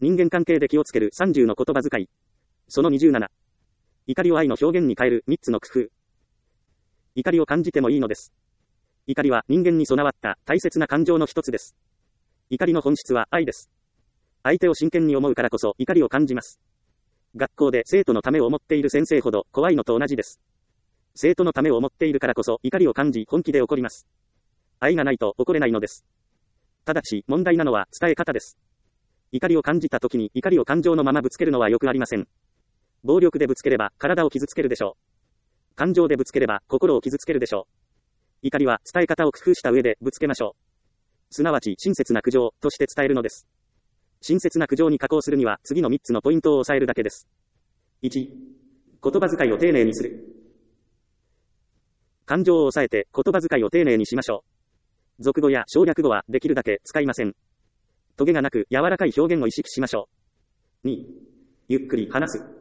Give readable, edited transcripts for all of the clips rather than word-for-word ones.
人間関係で気をつける30の言葉遣い。その27。怒りを愛の表現に変える3つの工夫。怒りを感じてもいいのです。怒りは人間に備わった大切な感情の一つです。怒りの本質は愛です。相手を真剣に思うからこそ怒りを感じます。学校で生徒のためを思っている先生ほど怖いのと同じです。生徒のためを思っているからこそ怒りを感じ本気で怒ります。愛がないと怒れないのです。ただし問題なのは伝え方です。怒りを感じた時に怒りを感情のままぶつけるのはよくありません。暴力でぶつければ体を傷つけるでしょう。感情でぶつければ心を傷つけるでしょう。怒りは伝え方を工夫した上でぶつけましょう。すなわち親切な苦情として伝えるのです。親切な苦情に加工するには次の3つのポイントを押さえるだけです。1、言葉遣いを丁寧にする。感情を抑えて言葉遣いを丁寧にしましょう。俗語や省略語はできるだけ使いません。トゲがなく柔らかい表現を意識しましょう。2、ゆっくり話す。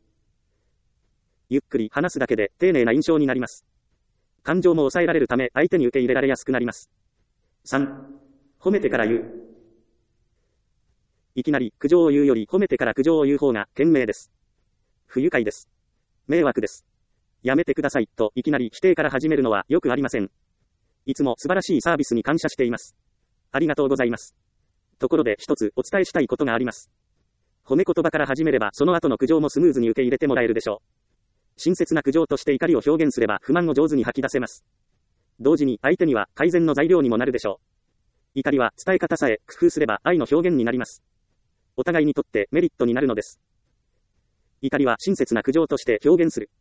ゆっくり話すだけで丁寧な印象になります。感情も抑えられるため相手に受け入れられやすくなります。3、褒めてから言う。いきなり苦情を言うより褒めてから苦情を言う方が賢明です。不愉快です。迷惑です。やめてくださいといきなり否定から始めるのはよくありません。いつも素晴らしいサービスに感謝しています。ありがとうございます。ところで一つお伝えしたいことがあります。褒め言葉から始めればその後の苦情もスムーズに受け入れてもらえるでしょう。親切な苦情として怒りを表現すれば不満を上手に吐き出せます。同時に相手には改善の材料にもなるでしょう。怒りは伝え方さえ工夫すれば愛の表現になります。お互いにとってメリットになるのです。怒りは親切な苦情として表現する。